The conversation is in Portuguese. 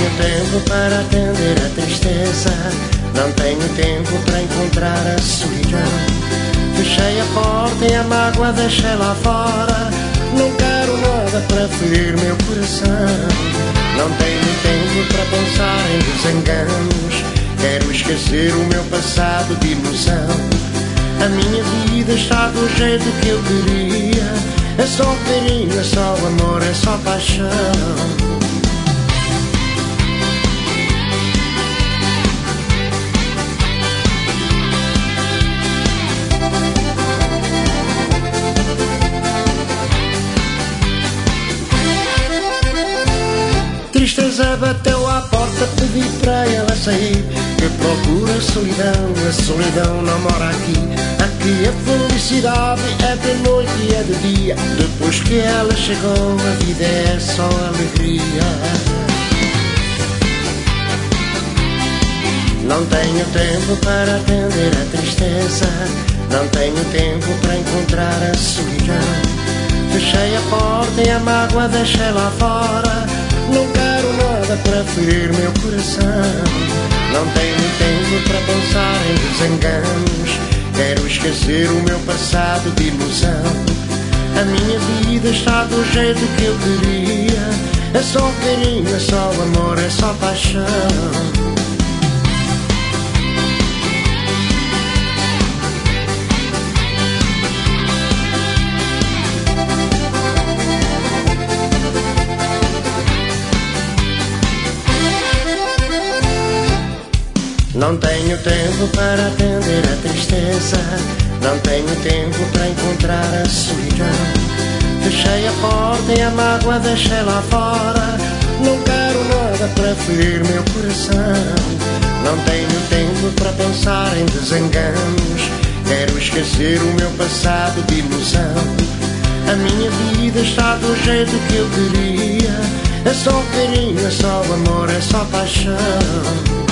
tenho tempo para atender a tristeza, não tenho tempo para encontrar a solidão. Fechei a porta e a mágoa deixei lá fora, não quero nada para ferir meu coração. Não tenho tempo para pensar em desenganos, quero esquecer o meu passado de ilusão. A minha vida está do jeito que eu queria, é só carinho, é só amor, é só paixão. Tristeza bateu à porta, pedi para ela sair, que procura a solidão não mora aqui. Aqui a felicidade é de noite e é de dia, depois que ela chegou a vida é só alegria. Não tenho tempo para atender a tristeza, não tenho tempo para encontrar a solidão. Fechei a porta e a mágoa deixei lá fora, não quero nada para ferir meu coração. Não tenho tempo para pensar em desenganos, quero esquecer o meu passado de ilusão. A minha vida está do jeito que eu queria, é só carinho, é só amor, é só paixão. Não tenho tempo para atender a tristeza, não tenho tempo para encontrar a solidão. Fechei a porta e a mágoa deixei lá fora, não quero nada para ferir meu coração. Não tenho tempo para pensar em desenganos, quero esquecer o meu passado de ilusão. A minha vida está do jeito que eu queria, é só carinho, é só amor, é só paixão.